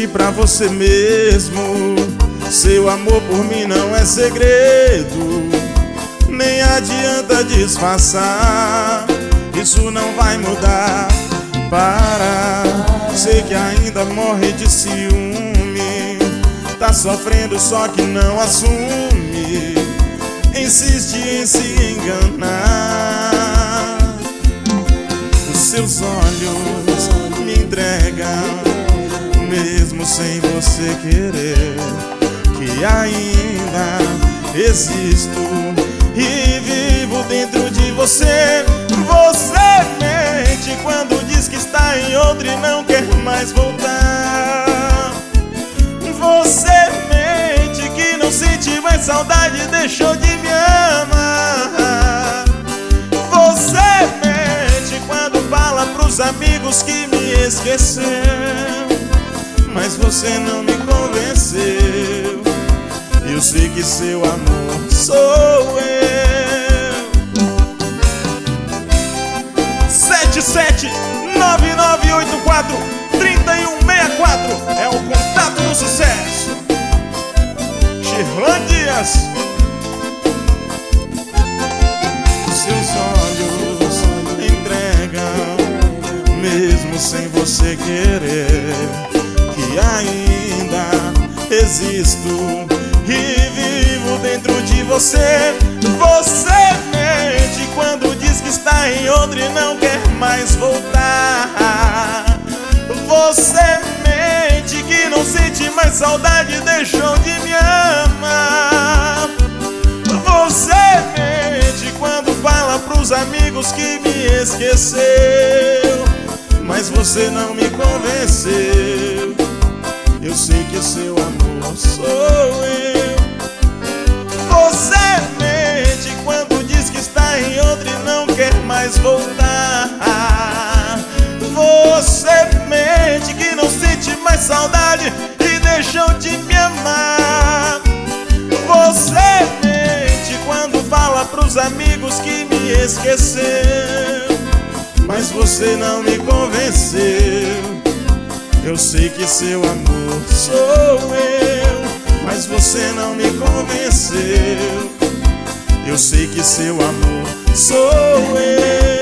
pra você mesmo. Seu amor por mim não é segredo, nem adianta disfarçar. Isso não vai mudar. Para, sei que ainda morre de ciúme. Tá sofrendo só que não assume. Insiste em se enganar. Os seus olhos me entregam, mesmo sem você querer, que ainda existo e vivo dentro de você. Você mente quando diz que está em outra e não quer mais voltar. Você mente que não sente mais saudade e deixou de me amar. Você mente quando fala pros amigos que me esqueceu, mas você não me convenceu. Eu sei que seu amor sou eu. 7799843164 é o contato do sucesso. Shirlan Dias. Seus olhos entregam, mesmo sem você querer, que ainda existo e vivo dentro de você. Você mente quando diz que está em outra e não quer mais voltar. Você mente que não sente mais saudade e deixou de me amar. Você mente quando fala pros amigos que me esqueceu, mas você não me convenceu. Eu sei que seu amor sou eu. Você mente quando diz que está em outra e não quer mais voltar. Você mente que não sente mais saudade e deixou de me amar. Você mente quando fala pros amigos que me esqueceu, mas você não me convenceu. Eu sei que seu amor sou eu, mas você não me convenceu. Eu sei que seu amor sou eu.